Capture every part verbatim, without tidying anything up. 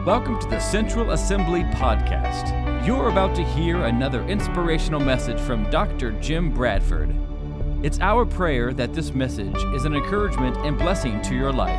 Welcome to the Central Assembly Podcast. You're about to hear another inspirational message from Doctor Jim Bradford. It's our prayer that this message is an encouragement and blessing to your life.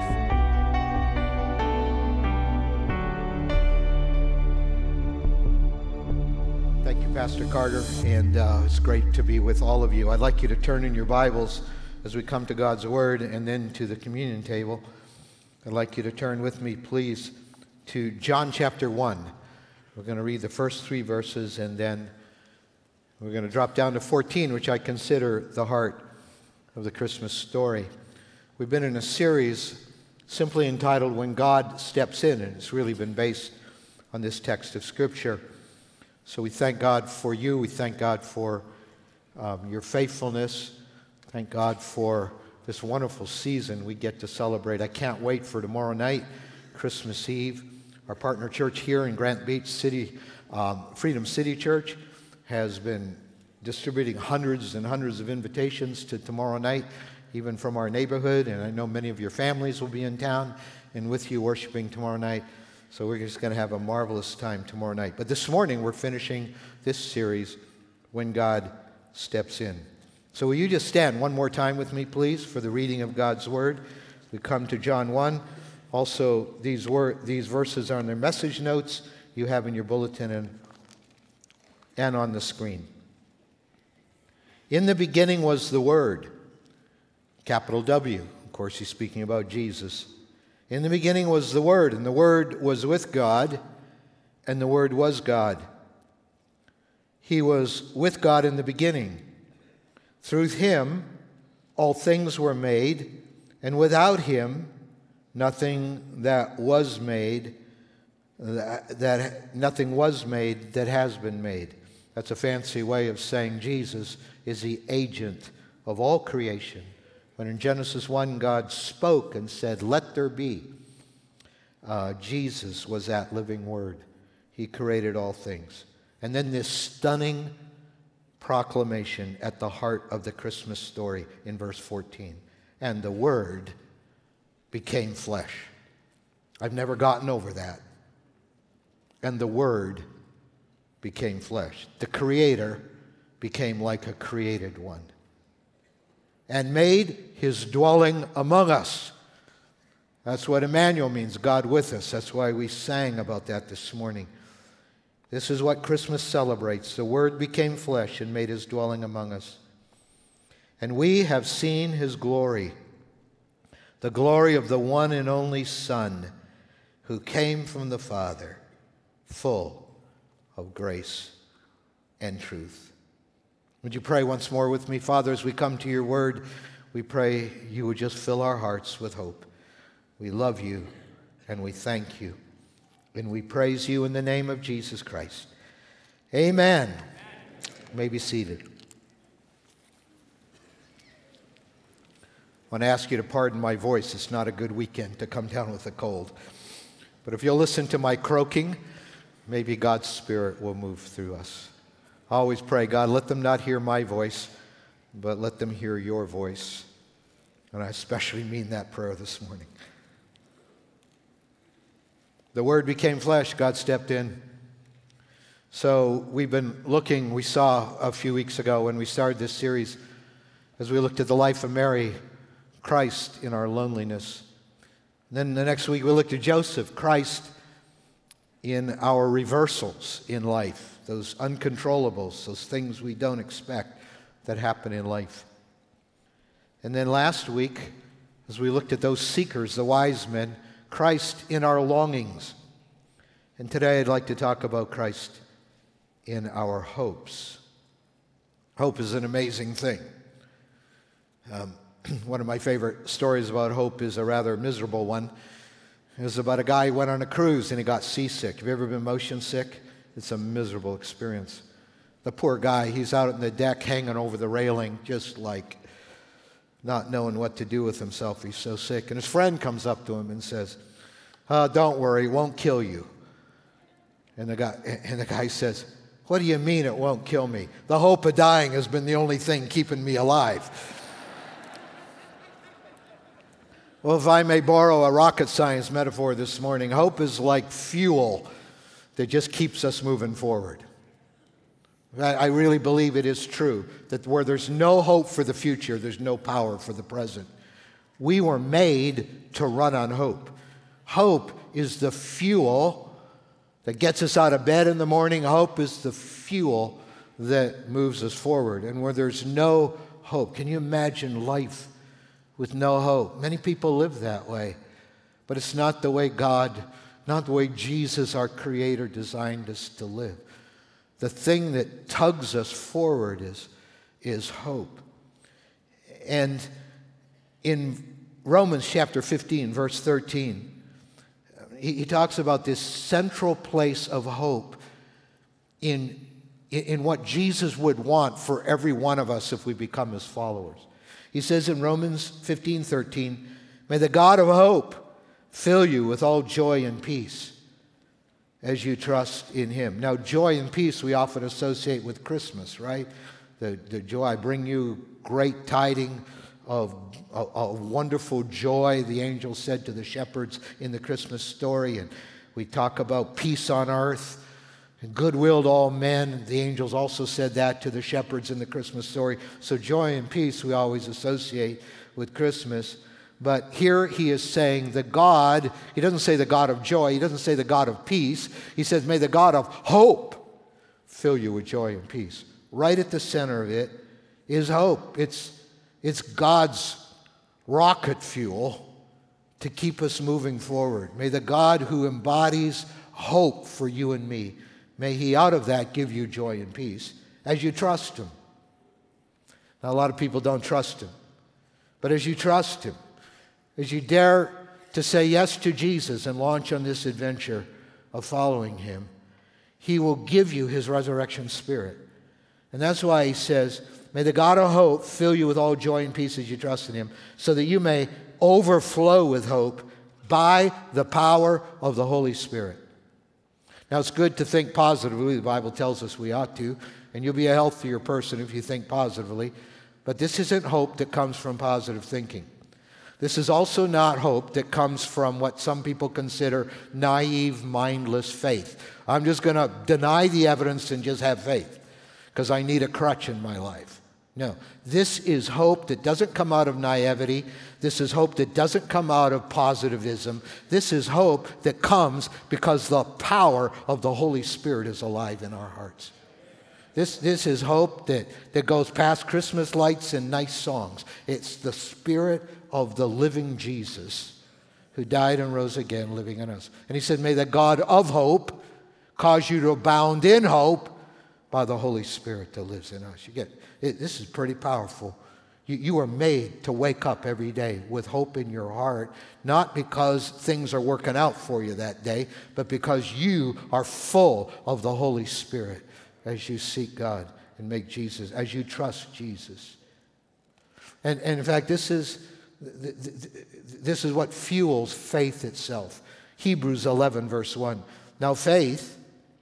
Thank you, Pastor Carter, and uh, it's great to be with all of you. I'd like you to turn in your Bibles as we come to God's Word and then to the communion table. I'd like you to turn with me, please, to John chapter one. We're going to read the first three verses, and then we're going to drop down to fourteen, which I consider the heart of the Christmas story. We've been in a series simply entitled When God Steps In, and it's really been based on this text of Scripture. So we thank God for you. We thank God for um, your faithfulness. Thank God for this wonderful season we get to celebrate. I can't wait for tomorrow night, Christmas Eve. Our partner church here in Grant Beach City, um, Freedom City Church, has been distributing hundreds and hundreds of invitations to tomorrow night, even from our neighborhood. And I know many of your families will be in town and with you worshiping tomorrow night. So we're just going to have a marvelous time tomorrow night. But this morning we're finishing this series, When God Steps In. So will you just stand one more time with me, please, for the reading of God's Word. We come to John one. Also, these wor- these verses are in their message notes you have in your bulletin and, and on the screen. In the beginning was the Word, capital W. Of course, he's speaking about Jesus. In the beginning was the Word, and the Word was with God, and the Word was God. He was with God in the beginning. Through him, all things were made, and without him, nothing that was made, that, that nothing was made that has been made. That's a fancy way of saying Jesus is the agent of all creation. When in Genesis one, God spoke and said, "Let there be," uh, Jesus was that living Word. He created all things. And then this stunning proclamation at the heart of the Christmas story in verse fourteen. And the Word became flesh. I've never gotten over that. And the Word became flesh. The Creator became like a created one and made his dwelling among us. That's what Emmanuel means, God with us. That's why we sang about that this morning. This is what Christmas celebrates. The Word became flesh and made his dwelling among us. And we have seen his glory, the glory of the one and only Son who came from the Father, full of grace and truth. Would you pray once more with me? Father, as we come to your word, we pray you would just fill our hearts with hope. We love you and we thank you. And we praise you in the name of Jesus Christ. Amen. Amen. You may be seated. I want to ask you to pardon my voice. It's not a good weekend to come down with a cold. But if you'll listen to my croaking, maybe God's Spirit will move through us. I always pray, God, let them not hear my voice, but let them hear your voice. And I especially mean that prayer this morning. The Word became flesh. God stepped in. So we've been looking, we saw a few weeks ago when we started this series, as we looked at the life of Mary, Christ in our loneliness. And then the next week we looked at Joseph, Christ in our reversals in life, those uncontrollables, those things we don't expect that happen in life. And then last week, as we looked at those seekers, the wise men, Christ in our longings. And today I'd like to talk about Christ in our hopes. Hope is an amazing thing. Um, one of my favorite stories about hope is a rather miserable one. It was about a guy who went on a cruise and he got seasick. Have you ever been motion sick? It's a miserable experience. The poor guy, he's out on the deck hanging over the railing, just like not knowing what to do with himself. He's so sick. And his friend comes up to him and says, oh, don't worry, it won't kill you. And the guy, and the guy says, what do you mean it won't kill me? The hope of dying has been the only thing keeping me alive. Well, if I may borrow a rocket science metaphor this morning, hope is like fuel that just keeps us moving forward. I really believe it is true that where there's no hope for the future, there's no power for the present. We were made to run on hope. Hope is the fuel that gets us out of bed in the morning. Hope is the fuel that moves us forward. And where there's no hope, can you imagine life with no hope? Many people live that way, but it's not the way God, not the way Jesus, our Creator, designed us to live. The thing that tugs us forward is, is hope. And in Romans chapter fifteen, verse thirteen, he, he talks about this central place of hope in, in what Jesus would want for every one of us if we become his followers. He says in Romans fifteen thirteen, "May the God of hope fill you with all joy and peace as you trust in him." Now, joy and peace we often associate with Christmas, right? The, the joy, I bring you great tidings of a, a wonderful joy, the angel said to the shepherds in the Christmas story. And we talk about peace on earth and goodwill to all men. The angels also said that to the shepherds in the Christmas story. So joy and peace we always associate with Christmas. But here he is saying the God, he doesn't say the God of joy, he doesn't say the God of peace. He says, may the God of hope fill you with joy and peace. Right at the center of it is hope. It's, it's God's rocket fuel to keep us moving forward. May the God who embodies hope for you and me, may he out of that give you joy and peace as you trust him. Now, a lot of people don't trust him, but as you trust him, as you dare to say yes to Jesus and launch on this adventure of following him, he will give you his resurrection spirit. And that's why he says, may the God of hope fill you with all joy and peace as you trust in him, so that you may overflow with hope by the power of the Holy Spirit. Now, it's good to think positively. The Bible tells us we ought to, and you'll be a healthier person if you think positively. But this isn't hope that comes from positive thinking. This is also not hope that comes from what some people consider naive, mindless faith. I'm just going to deny the evidence and just have faith because I need a crutch in my life. No, this is hope that doesn't come out of naivety. This is hope that doesn't come out of positivism. This is hope that comes because the power of the Holy Spirit is alive in our hearts. This, this is hope that, that goes past Christmas lights and nice songs. It's the Spirit of the living Jesus who died and rose again living in us. And he said, may the God of hope cause you to abound in hope by the Holy Spirit that lives in us. You get it, this is pretty powerful. You, you are made to wake up every day with hope in your heart, not because things are working out for you that day, but because you are full of the Holy Spirit as you seek God and make Jesus, as you trust Jesus. And, and in fact, this is this is what fuels faith itself. Hebrews eleven, verse one. Now faith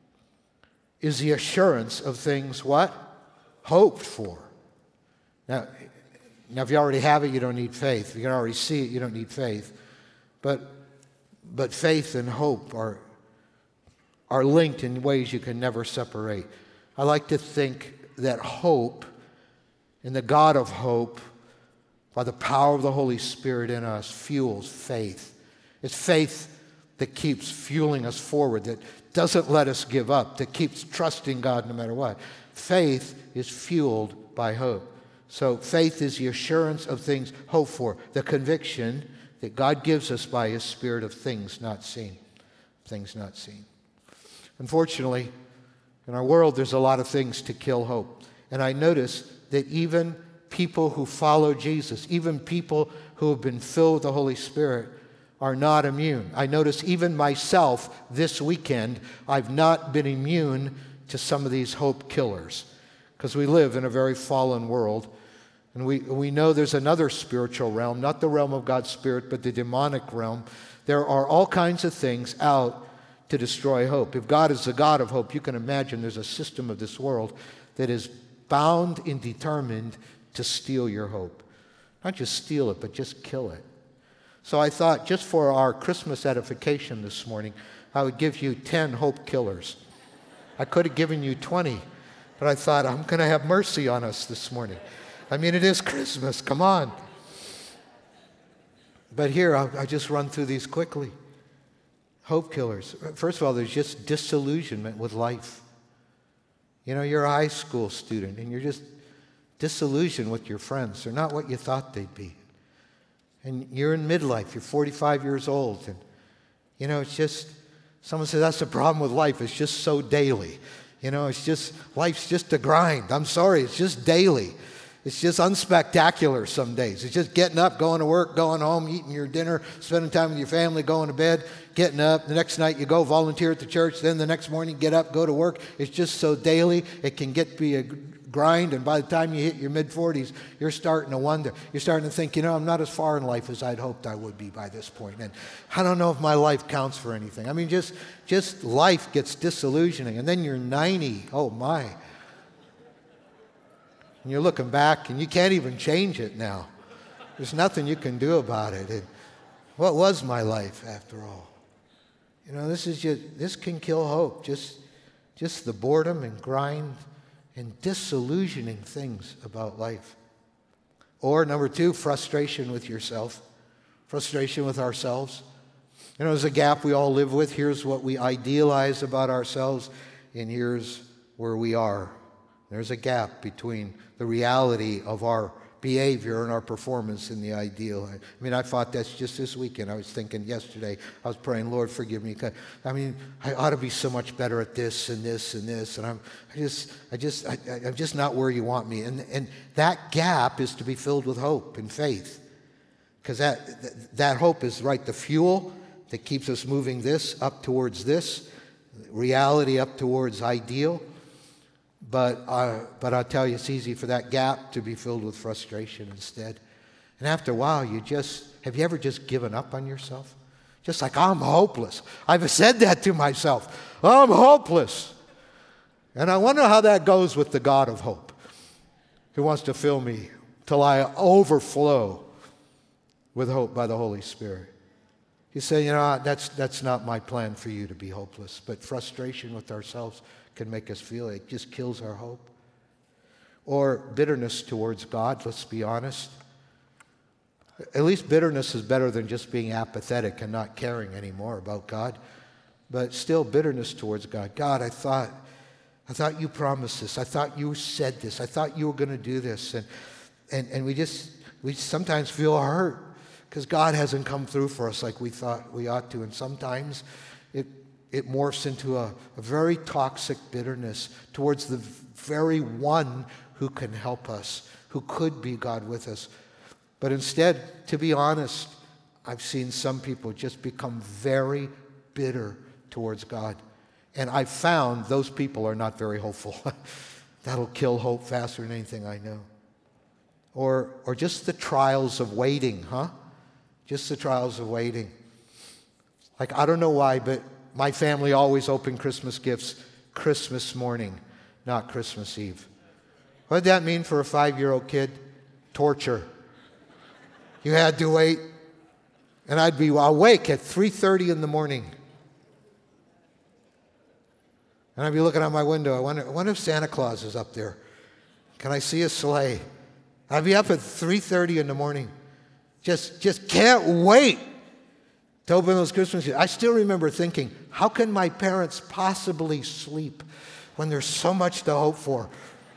is the assurance of things what? Hoped for. Now, now if you already have it, you don't need faith. If you can already see it, you don't need faith. But, but faith and hope are, are linked in ways you can never separate. I like to think that hope and the God of hope, by the power of the Holy Spirit in us, fuels faith. It's faith that keeps fueling us forward, that doesn't let us give up, that keeps trusting God no matter what. Faith is fueled by hope. So faith is the assurance of things hoped for, the conviction that God gives us by his Spirit of things not seen. Things not seen. Unfortunately, in our world, there's a lot of things to kill hope. And I notice that even people who follow Jesus, even people who have been filled with the Holy Spirit, are not immune. I notice even myself this weekend, I've not been immune to some of these hope killers because we live in a very fallen world. And we, we know there's another spiritual realm, not the realm of God's Spirit, but the demonic realm. There are all kinds of things out to destroy hope. If God is the God of hope, you can imagine there's a system of this world that is bound and determined to steal your hope. Not just steal it, but just kill it. So I thought, just for our Christmas edification this morning, I would give you ten hope killers. I could have given you twenty, but I thought, I'm going to have mercy on us this morning. I mean, it is Christmas. Come on. But here, I'll, I'll just run through these quickly. Hope killers. First of all, there's just disillusionment with life. You know, you're a high school student, and you're just disillusioned with your friends. They're not what you thought they'd be. And you're in midlife. You're forty-five years old. And, you know, it's just, someone says, that's the problem with life. It's just so daily. You know, it's just, life's just a grind. I'm sorry, it's just daily. It's just unspectacular some days. It's just getting up, going to work, going home, eating your dinner, spending time with your family, going to bed, getting up. The next night you go volunteer at the church. Then the next morning get up, go to work. It's just so daily. It can get be a grind. And by the time you hit your mid-forties, you're starting to wonder. You're starting to think, you know, I'm not as far in life as I'd hoped I would be by this point. And I don't know if my life counts for anything. I mean, just, just life gets disillusioning. And then you're ninety. Oh, my. And you're looking back, and you can't even change it now. There's nothing you can do about it. And what was my life, after all? You know, this is just, this can kill hope. Just, just the boredom and grind and disillusioning things about life. Or number two, frustration with yourself, frustration with ourselves. You know, there's a gap we all live with. Here's what we idealize about ourselves, and here's where we are. There's a gap between the reality of our behavior and our performance and the ideal. I mean, I thought that's just this weekend. I was thinking yesterday, I was praying, Lord, forgive me. I mean, I ought to be so much better at this and this and this, and I'm I just, I just, I, I'm just not where you want me. And and that gap is to be filled with hope and faith, because that that hope is right the fuel that keeps us moving this up towards this reality, up towards ideal. But, uh, but I'll tell you, it's easy for that gap to be filled with frustration instead. And after a while, you just, have you ever just given up on yourself? Just like, I'm hopeless. I've said that to myself. I'm hopeless. And I wonder how that goes with the God of hope, who wants to fill me till I overflow with hope by the Holy Spirit. You say, you know, that's, that's not my plan for you to be hopeless. But frustration with ourselves can make us feel it. It just kills our hope. Or bitterness towards God, let's be honest. At least bitterness is better than just being apathetic and not caring anymore about God. But still bitterness towards God. God, I thought, I thought you promised this. I thought you said this. I thought you were going to do this. And, and, and we just, we sometimes feel hurt because God hasn't come through for us like we thought we ought to. And sometimes it It morphs into a, a very toxic bitterness towards the very one who can help us, who could be God with us. But instead, to be honest, I've seen some people just become very bitter towards God. And I've found those people are not very hopeful. That'll kill hope faster than anything I know. Or, or just the trials of waiting, huh? Just the trials of waiting. Like, I don't know why, but my family always opened Christmas gifts Christmas morning, not Christmas Eve. What did that mean for a five-year-old kid? Torture. You had to wait. And I'd be awake at three thirty in the morning. And I'd be looking out my window. I wonder, I wonder if Santa Claus is up there. Can I see a sleigh? I'd be up at three thirty in the morning. Just, just can't wait to open those Christmas gifts. I still remember thinking, how can my parents possibly sleep when there's so much to hope for?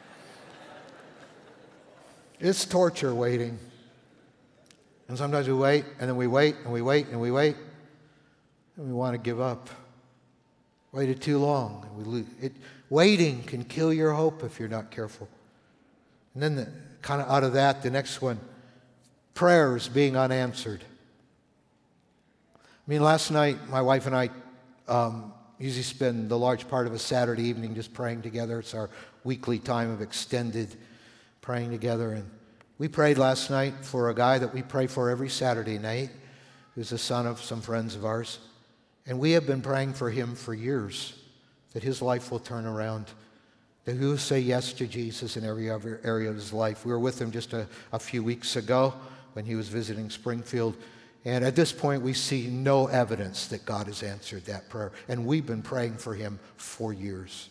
It's torture waiting. And sometimes we wait, and then we wait, and we wait, and we wait, and we want to give up. Waited too long. And we lose. It, waiting can kill your hope if you're not careful. And then the, kind of out of that, the next one, prayers being unanswered. I mean, last night, my wife and I um, usually spend the large part of a Saturday evening just praying together. It's our weekly time of extended praying together. And we prayed last night for a guy that we pray for every Saturday night, who's the son of some friends of ours. And we have been praying for him for years, that his life will turn around, that he will say yes to Jesus in every other area of his life. We were with him just a, a few weeks ago when he was visiting Springfield. And at this point, we see no evidence that God has answered that prayer. And we've been praying for him for years.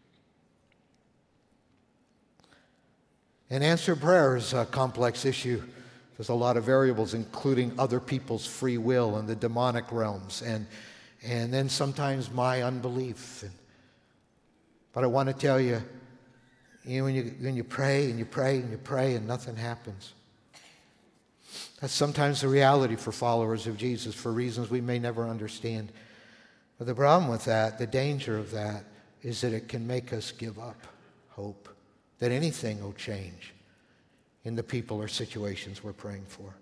And answered prayer is a complex issue. There's a lot of variables, including other people's free will and the demonic realms, and, and then sometimes my unbelief. And, but I want to tell you, you know, when you, when you pray and you pray and you pray and nothing happens, that's sometimes the reality for followers of Jesus for reasons we may never understand. But the problem with that, the danger of that, is that it can make us give up hope that anything will change in the people or situations we're praying for.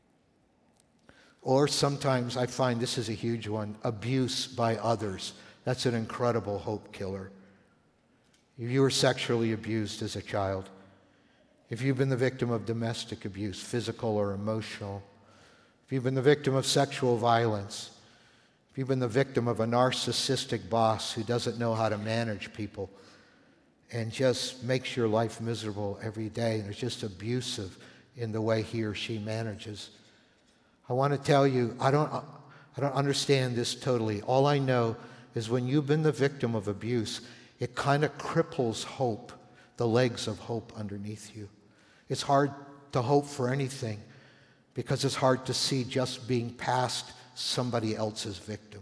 Or sometimes I find, this is a huge one, abuse by others. That's an incredible hope killer. If you were sexually abused as a child, if you've been the victim of domestic abuse, physical or emotional, if you've been the victim of sexual violence, if you've been the victim of a narcissistic boss who doesn't know how to manage people and just makes your life miserable every day and is just abusive in the way he or she manages, I want to tell you, I don't, I don't understand this totally. All I know is when you've been the victim of abuse, it kind of cripples hope, the legs of hope underneath you. It's hard to hope for anything because it's hard to see just being past somebody else's victim.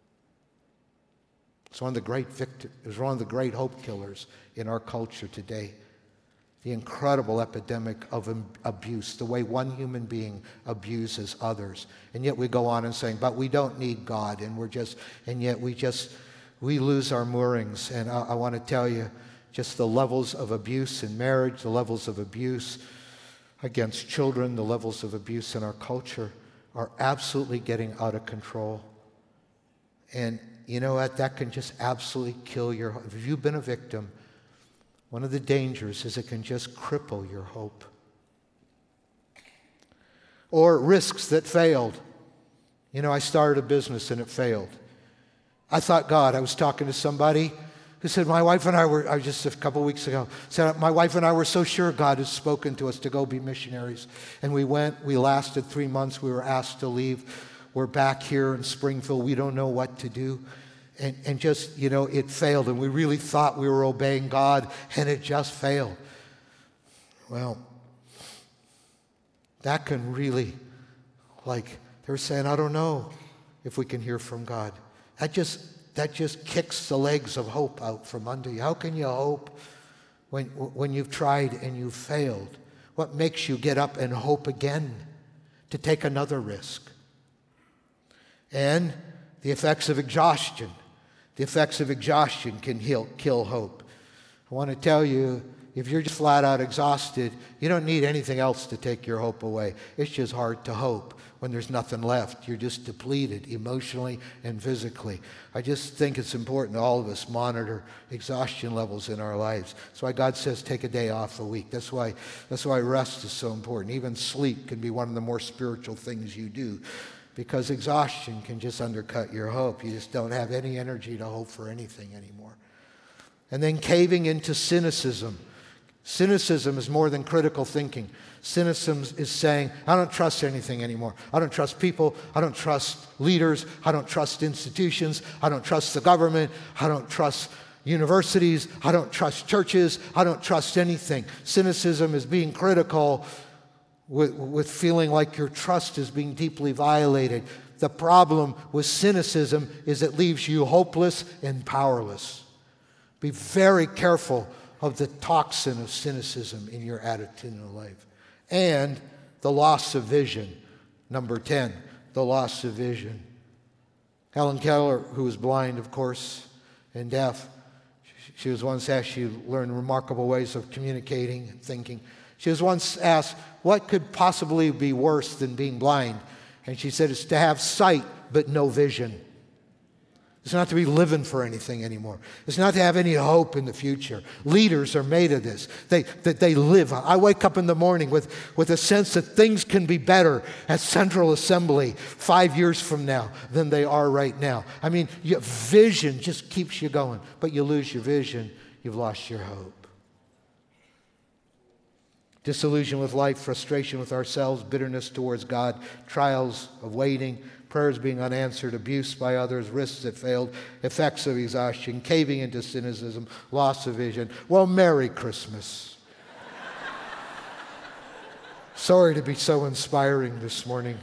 It's one of the great victim, it's one of the great hope killers in our culture today. The incredible epidemic of abuse, the way one human being abuses others. And yet we go on and saying, but we don't need God, and we're just, and yet we just, we lose our moorings. And I, I want to tell you, just the levels of abuse in marriage, the levels of abuse against children, the levels of abuse in our culture are absolutely getting out of control. And you know what? That can just absolutely kill your hope. If you've been a victim, one of the dangers is it can just cripple your hope. Or risks that failed. You know, I started a business and it failed. I thought, God, I was talking to somebody who said, my wife and I were, I was just a couple of weeks ago, said, my wife and I were so sure God has spoken to us to go be missionaries. And we went, we lasted three months, we were asked to leave. We're back here in Springfield, we don't know what to do. And, and just, you know, it failed. And we really thought we were obeying God, and it just failed. Well, that can really, like, they're saying, I don't know if we can hear from God. That just that just kicks the legs of hope out from under you. How can you hope when, when you've tried and you've failed? What makes you get up and hope again to take another risk? And the effects of exhaustion. The effects of exhaustion can heal, kill hope. I want to tell you, if you're just flat out exhausted, you don't need anything else to take your hope away. It's just hard to hope when there's nothing left. You're just depleted emotionally and physically. I just think it's important that all of us monitor exhaustion levels in our lives. That's why God says take a day off a week. That's why, that's why rest is so important. Even sleep can be one of the more spiritual things you do, because exhaustion can just undercut your hope. You just don't have any energy to hope for anything anymore. And then caving into cynicism. Cynicism is more than critical thinking. Cynicism is saying, I don't trust anything anymore. I don't trust people. I don't trust leaders. I don't trust institutions. I don't trust the government. I don't trust universities. I don't trust churches. I don't trust anything. Cynicism is being critical with, with feeling like your trust is being deeply violated. The problem with cynicism is it leaves you hopeless and powerless. Be very careful of the toxin of cynicism in your attitude in life. And the loss of vision. Number ten, the loss of vision. Helen Keller, who was blind, of course, and deaf, she was once asked, she learned remarkable ways of communicating and thinking. She was once asked, what could possibly be worse than being blind? And she said, it's to have sight but no vision. It's not to be living for anything anymore. It's not to have any hope in the future. Leaders are made of this. They, that they live. I wake up in the morning with, with a sense that things can be better at Central Assembly five years from now than they are right now. I mean, your vision just keeps you going. But you lose your vision, you've lost your hope. Disillusion with life, frustration with ourselves, bitterness towards God, trials of waiting, prayers being unanswered, abuse by others, risks that failed, effects of exhaustion, caving into cynicism, loss of vision. Well, Merry Christmas. Sorry to be so inspiring this morning.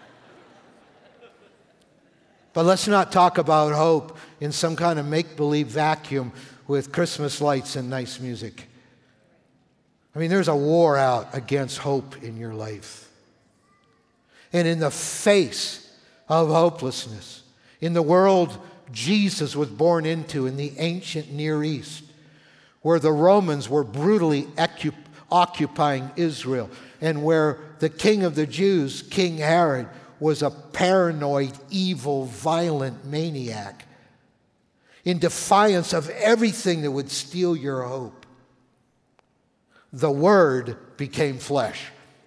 But let's not talk about hope in some kind of make-believe vacuum with Christmas lights and nice music. I mean, there's a war out against hope in your life. And in the face of hopelessness, in the world Jesus was born into in the ancient Near East, where the Romans were brutally occupying occupying Israel, and where the king of the Jews, King Herod, was a paranoid, evil, violent maniac, in defiance of everything that would steal your hope, the Word became flesh.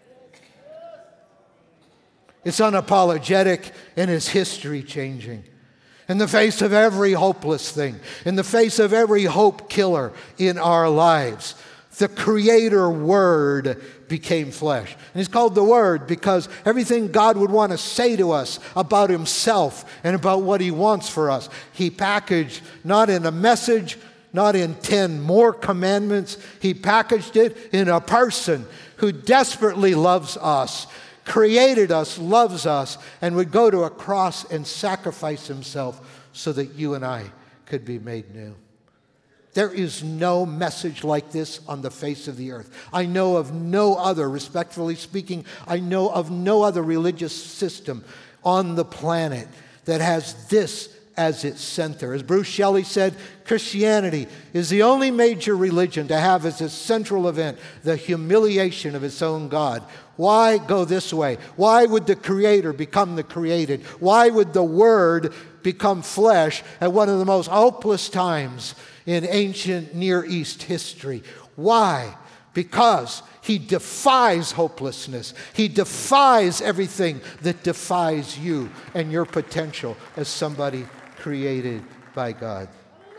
It's unapologetic and it's history-changing. In the face of every hopeless thing, in the face of every hope killer in our lives, the Creator Word became flesh. And He's called the Word because everything God would want to say to us about Himself and about what He wants for us, He packaged not in a message, not in ten more commandments. He packaged it in a person who desperately loves us, created us, loves us, and would go to a cross and sacrifice Himself so that you and I could be made new. There is no message like this on the face of the earth. I know of no other, respectfully speaking, I know of no other religious system on the planet that has this as its center. As Bruce Shelley said, Christianity is the only major religion to have as its central event the humiliation of its own God. Why go this way? Why would the Creator become the created? Why would the Word become flesh at one of the most hopeless times in ancient Near East history? Why? Because He defies hopelessness. He defies everything that defies you and your potential as somebody created by God.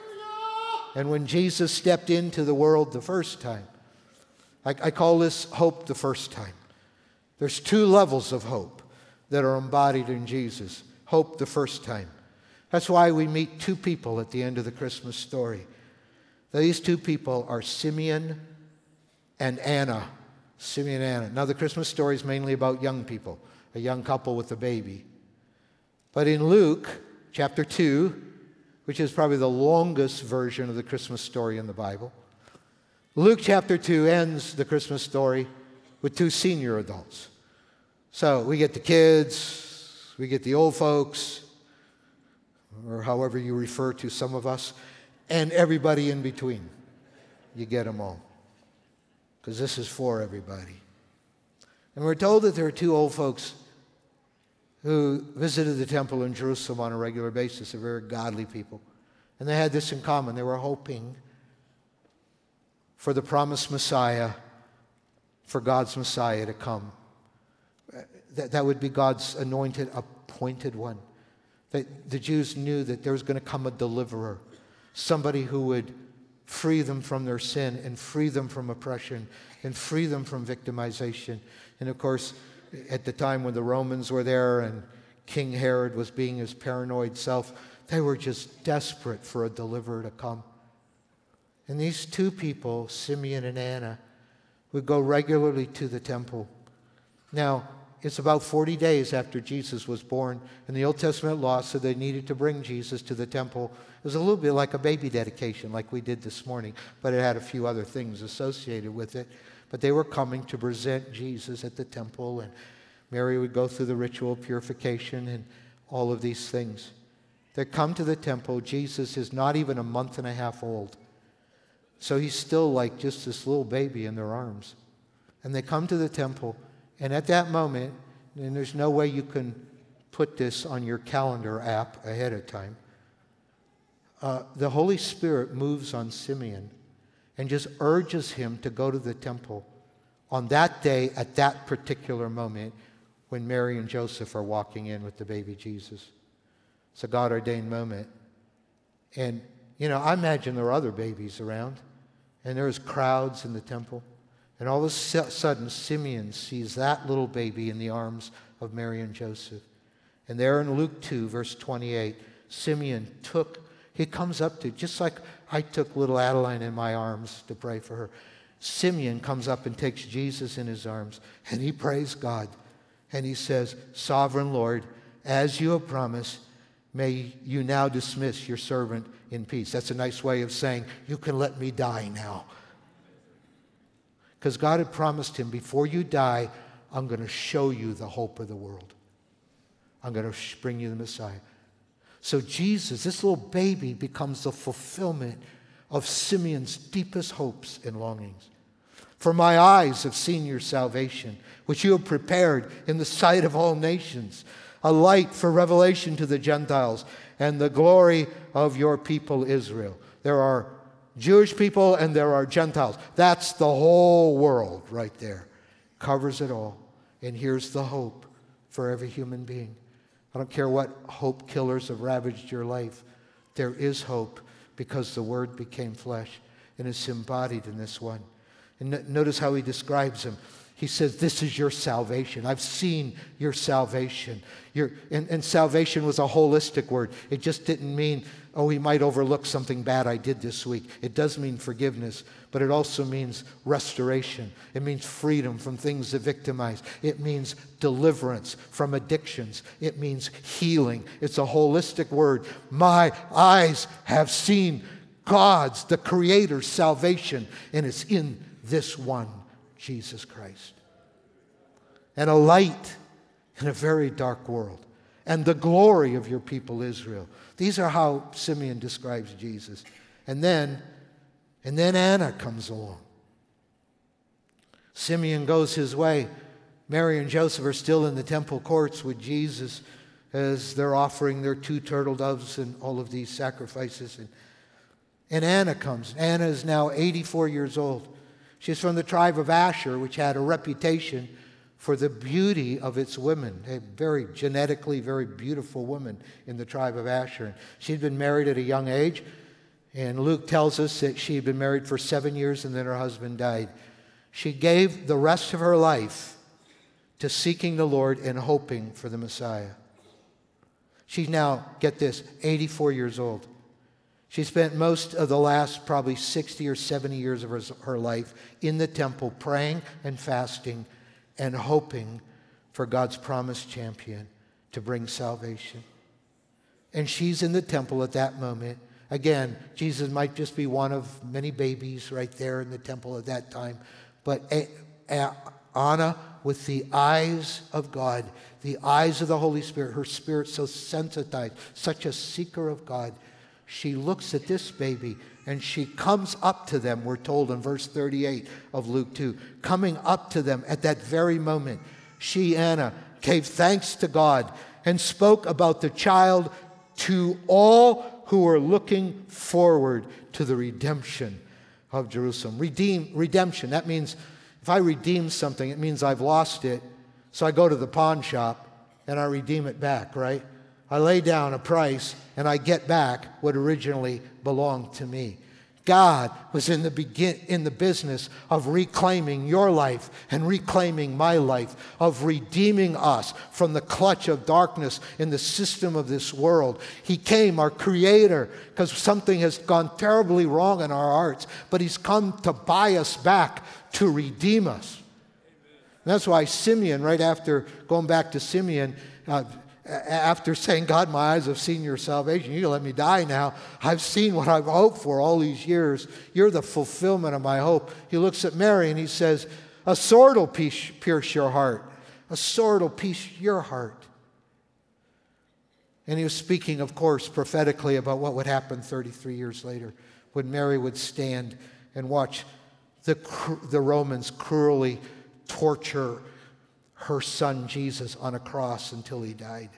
And when Jesus stepped into the world the first time, I, I call this hope the first time. There's two levels of hope that are embodied in Jesus. Hope the first time. That's why we meet two people at the end of the Christmas story. These two people are Simeon and Anna. Simeon and Anna. Now, the Christmas story is mainly about young people, a young couple with a baby. But in Luke chapter two, which is probably the longest version of the Christmas story in the Bible, Luke chapter two ends the Christmas story with two senior adults. So we get the kids, we get the old folks, or however you refer to some of us, and everybody in between. You get them all. Because this is for everybody. And we're told that there are two old folks who visited the temple in Jerusalem on a regular basis. They're very godly people. And they had this in common. They were hoping for the promised Messiah, for God's Messiah to come. That, that would be God's anointed, appointed one. That the Jews knew that there was going to come a deliverer, somebody who would free them from their sin and free them from oppression and free them from victimization. And of course, at the time when the Romans were there and King Herod was being his paranoid self, they were just desperate for a deliverer to come. And these two people, Simeon and Anna, would go regularly to the temple. Now, it's about forty days after Jesus was born, and the Old Testament law said they needed to bring Jesus to the temple. It was a little bit like a baby dedication, like we did this morning, but it had a few other things associated with it. But they were coming to present Jesus at the temple, and Mary would go through the ritual of purification and all of these things. They come to the temple. Jesus is not even a month and a half old. So he's still like just this little baby in their arms. And they come to the temple, and at that moment, and there's no way you can put this on your calendar app ahead of time, uh, the Holy Spirit moves on Simeon and just urges him to go to the temple on that day at that particular moment when Mary and Joseph are walking in with the baby Jesus. It's a God-ordained moment. And, you know, I imagine there are other babies around, and there's crowds in the temple. And all of a sudden, Simeon sees that little baby in the arms of Mary and Joseph. And there in Luke two, verse twenty-eight, Simeon took, he comes up to, just like I took little Adeline in my arms to pray for her. Simeon comes up and takes Jesus in his arms, and he prays God. And he says, Sovereign Lord, as you have promised, may you now dismiss your servant in peace. That's a nice way of saying, you can let me die now. Because God had promised him, before you die, I'm going to show you the hope of the world. I'm going to bring you the Messiah. So Jesus, this little baby, becomes the fulfillment of Simeon's deepest hopes and longings. For my eyes have seen your salvation, which you have prepared in the sight of all nations, a light for revelation to the Gentiles and the glory of your people Israel. There are Jewish people and there are Gentiles. That's the whole world right there. Covers it all. And here's the hope for every human being. I don't care what hope killers have ravaged your life. There is hope because the Word became flesh and is embodied in this one. And no- notice how he describes him. He says, this is your salvation. I've seen your salvation. Your, and, and salvation was a holistic word. It just didn't mean, oh, he might overlook something bad I did this week. It does mean forgiveness, but it also means restoration. It means freedom from things that victimize. It means deliverance from addictions. It means healing. It's a holistic word. My eyes have seen God's, the Creator's salvation, and it's in this one, Jesus Christ. And a light in a very dark world. And the glory of your people Israel. These are how Simeon describes Jesus. And then, and then Anna comes along. Simeon goes his way. Mary and Joseph are still in the temple courts with Jesus as they're offering their two turtle doves and all of these sacrifices. And, and Anna comes. Anna is now eighty-four years old. She's from the tribe of Asher, which had a reputation for the beauty of its women. A very genetically very beautiful woman in the tribe of Asher. She'd been married at a young age, and Luke tells us that she had been married for seven years and then her husband died. She gave the rest of her life to seeking the Lord and hoping for the Messiah. She's now, get this, eighty-four years old. She spent most of the last probably sixty or seventy years of her, her life in the temple praying and fasting and hoping for God's promised champion to bring salvation. And she's in the temple at that moment. Again, Jesus might just be one of many babies right there in the temple at that time. But Anna, with the eyes of God, the eyes of the Holy Spirit, her spirit so sensitized, such a seeker of God, she looks at this baby and she comes up to them, we're told in verse thirty-eight of Luke two. Coming up to them at that very moment, she, Anna, gave thanks to God and spoke about the child to all who were looking forward to the redemption of Jerusalem. Redeem, redemption, that means if I redeem something, it means I've lost it. So I go to the pawn shop and I redeem it back, right? I lay down a price and I get back what originally belonged to me. God was in the begin in the business of reclaiming your life and reclaiming my life, of redeeming us from the clutch of darkness in the system of this world. He came, our Creator, because something has gone terribly wrong in our hearts, but He's come to buy us back, to redeem us. And that's why Simeon, right after going back to Simeon, uh, after saying, God, my eyes have seen your salvation. You can let me die now. I've seen what I've hoped for all these years. You're the fulfillment of my hope. He looks at Mary and he says, a sword will pierce your heart. A sword will pierce your heart. And he was speaking, of course, prophetically about what would happen thirty-three years later when Mary would stand and watch the, the Romans cruelly torture her son Jesus on a cross until he died.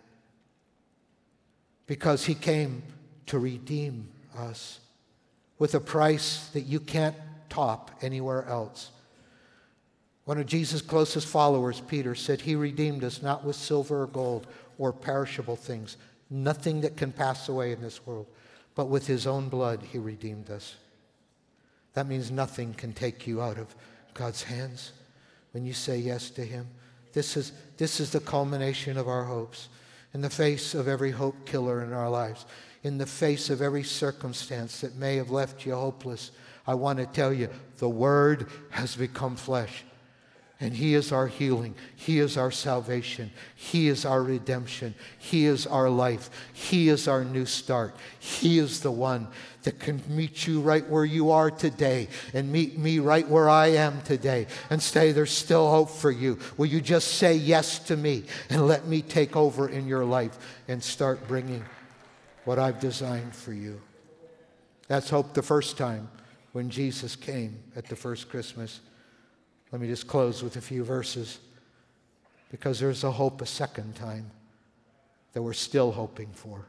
Because he came to redeem us with a price that you can't top anywhere else. One of Jesus' closest followers, Peter, said he redeemed us not with silver or gold or perishable things, nothing that can pass away in this world, but with his own blood he redeemed us. That means nothing can take you out of God's hands when you say yes to him. This is, this is the culmination of our hopes. In the face of every hope killer in our lives, in the face of every circumstance that may have left you hopeless, I want to tell you, the Word has become flesh. And he is our healing. He is our salvation. He is our redemption. He is our life. He is our new start. He is the one that can meet you right where you are today and meet me right where I am today and say, there's still hope for you. Will you just say yes to me and let me take over in your life and start bringing what I've designed for you? That's hope the first time when Jesus came at the first Christmas. Let me just close with a few verses, because there's a hope a second time that we're still hoping for.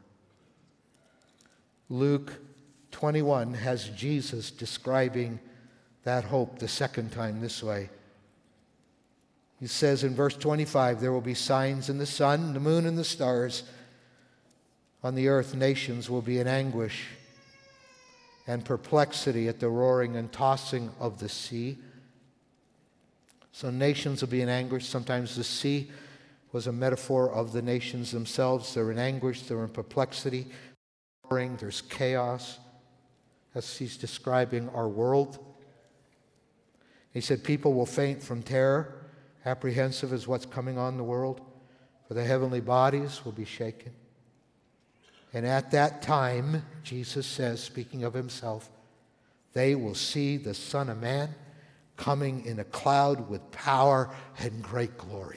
Luke twenty-one has Jesus describing that hope the second time this way. He says in verse twenty-five, there will be signs in the sun, the moon, and the stars. On the earth, nations will be in anguish and perplexity at the roaring and tossing of the sea. So nations will be in anguish. Sometimes the sea was a metaphor of the nations themselves. They're in anguish. They're in perplexity. There's chaos. As he's describing our world. He said people will faint from terror, apprehensive as what's coming on the world, for the heavenly bodies will be shaken. And at that time, Jesus says, speaking of himself, they will see the Son of Man coming in a cloud with power and great glory.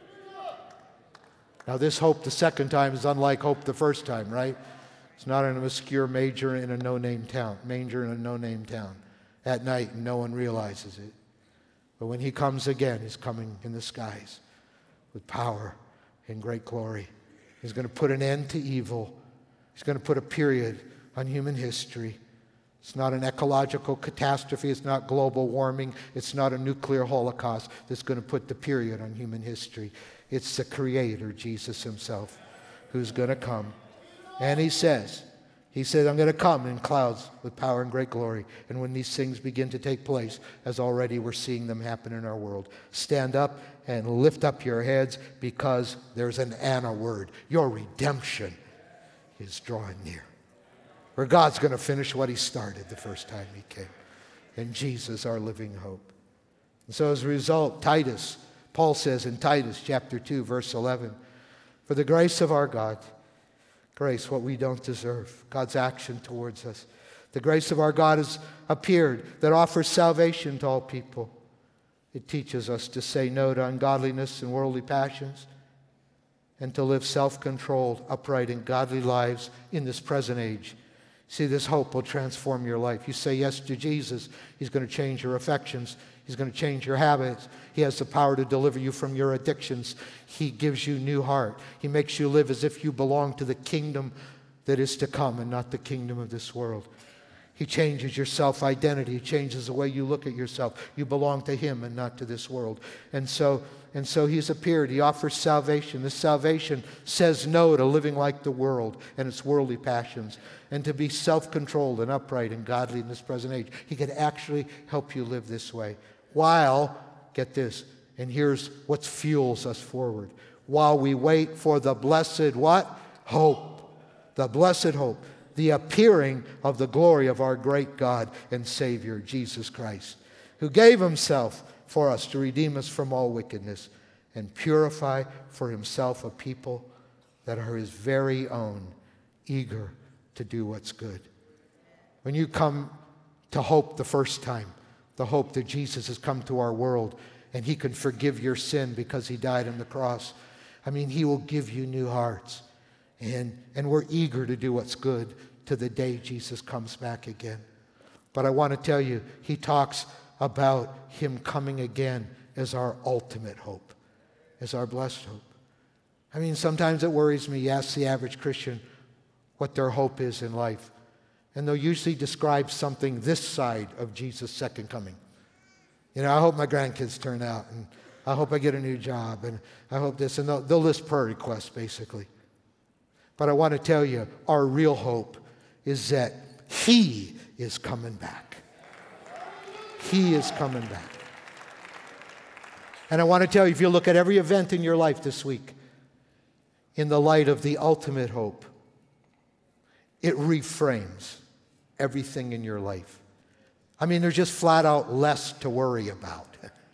Now this hope the second time is unlike hope the first time, right? It's not an obscure major in a no-name town, manger in a no-name town at night and no one realizes it. But when he comes again, he's coming in the skies with power and great glory. He's going to put an end to evil. He's going to put a period on human history. It's not an ecological catastrophe. It's not global warming. It's not a nuclear holocaust that's going to put the period on human history. It's the Creator, Jesus himself, who's going to come. And he says, he said, I'm going to come in clouds with power and great glory. And when these things begin to take place, as already we're seeing them happen in our world, stand up and lift up your heads, because there's an Anna word. Your redemption is drawing near. Where God's going to finish what he started the first time he came. And Jesus, our living hope. And so as a result, Titus, Paul says in Titus chapter two, verse eleven, for the grace of our God, grace, what we don't deserve, God's action towards us, the grace of our God has appeared that offers salvation to all people. It teaches us to say no to ungodliness and worldly passions, and to live self-controlled, upright, and godly lives in this present age. See, this hope will transform your life. You say yes to Jesus, he's going to change your affections. He's going to change your habits. He has the power to deliver you from your addictions. He gives you new heart. He makes you live as if you belong to the kingdom that is to come and not the kingdom of this world. He changes your self-identity. He changes the way you look at yourself. You belong to him and not to this world. And so, and so he's appeared. He offers salvation. This salvation says no to living like the world and its worldly passions, and to be self-controlled and upright and godly in this present age. He can actually help you live this way. While, get this, and here's what fuels us forward. While we wait for the blessed what? Hope. The blessed hope. The appearing of the glory of our great God and Savior, Jesus Christ, who gave himself for us to redeem us from all wickedness and purify for himself a people that are his very own, eager to do what's good. When you come to hope the first time, the hope that Jesus has come to our world and he can forgive your sin because he died on the cross, I mean, he will give you new hearts. And, and we're eager to do what's good to the day Jesus comes back again. But I want to tell you, he talks about him coming again as our ultimate hope, as our blessed hope. I mean, sometimes it worries me. You ask the average Christian what their hope is in life, and they'll usually describe something this side of Jesus' second coming. You know, I hope my grandkids turn out, and I hope I get a new job, and I hope this, and they'll, they'll list prayer requests, basically. But I want to tell you, our real hope is that he is coming back. He is coming back. And I want to tell you, if you look at every event in your life this week in the light of the ultimate hope, it reframes everything in your life. I mean, there's just flat out less to worry about.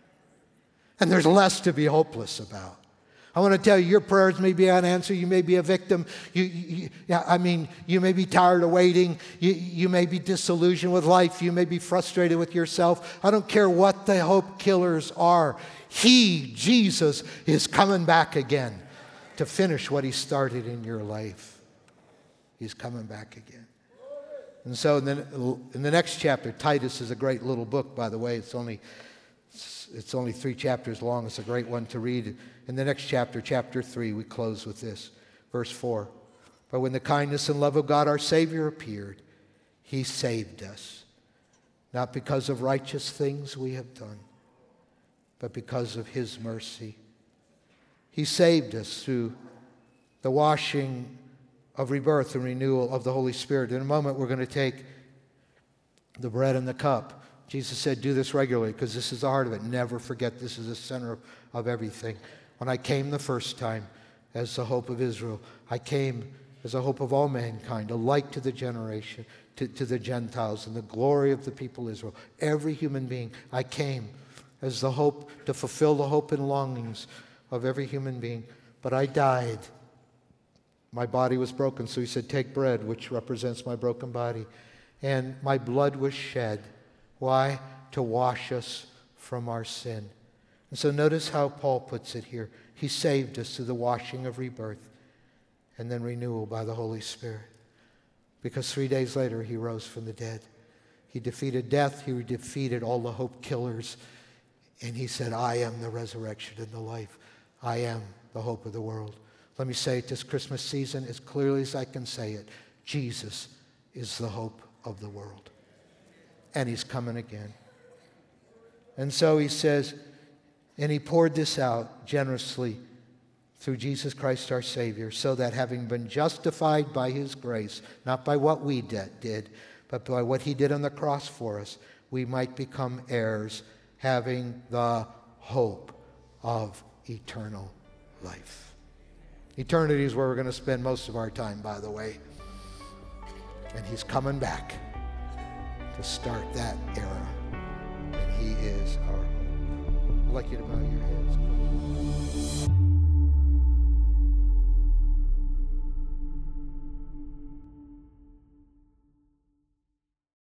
And there's less to be hopeless about. I want to tell you, your prayers may be unanswered. You may be a victim. You, you, yeah, I mean, you may be tired of waiting. You, you may be disillusioned with life. You may be frustrated with yourself. I don't care what the hope killers are. He, Jesus, is coming back again to finish what he started in your life. He's coming back again. And so in the, in the next chapter, Titus is a great little book, by the way. It's only, it's only three chapters long. It's a great one to read. In the next chapter, chapter three, we close with this. Verse four. But when the kindness and love of God our Savior appeared, he saved us, not because of righteous things we have done, but because of his mercy. He saved us through the washing of rebirth and renewal of the Holy Spirit. In a moment, we're going to take the bread and the cup. Jesus said, do this regularly because this is the heart of it. Never forget this is the center of, of everything. When I came the first time as the hope of Israel, I came as a hope of all mankind, a light to the generation, to, to the Gentiles, and the glory of the people Israel. Every human being, I came as the hope to fulfill the hope and longings of every human being. But I died. My body was broken, so he said, take bread, which represents my broken body. And my blood was shed. Why? To wash us from our sin. And so notice how Paul puts it here. He saved us through the washing of rebirth and then renewal by the Holy Spirit. Because three days later, he rose from the dead. He defeated death. He defeated all the hope killers. And he said, I am the resurrection and the life. I am the hope of the world. Let me say it this Christmas season as clearly as I can say it. Jesus is the hope of the world. And he's coming again. And so he says, and he poured this out generously through Jesus Christ our Savior, so that having been justified by his grace, not by what we did, but by what he did on the cross for us, we might become heirs, having the hope of eternal life. Eternity is where we're going to spend most of our time, by the way. And he's coming back to start that era. And he is our hope. I'd like you to bow your heads.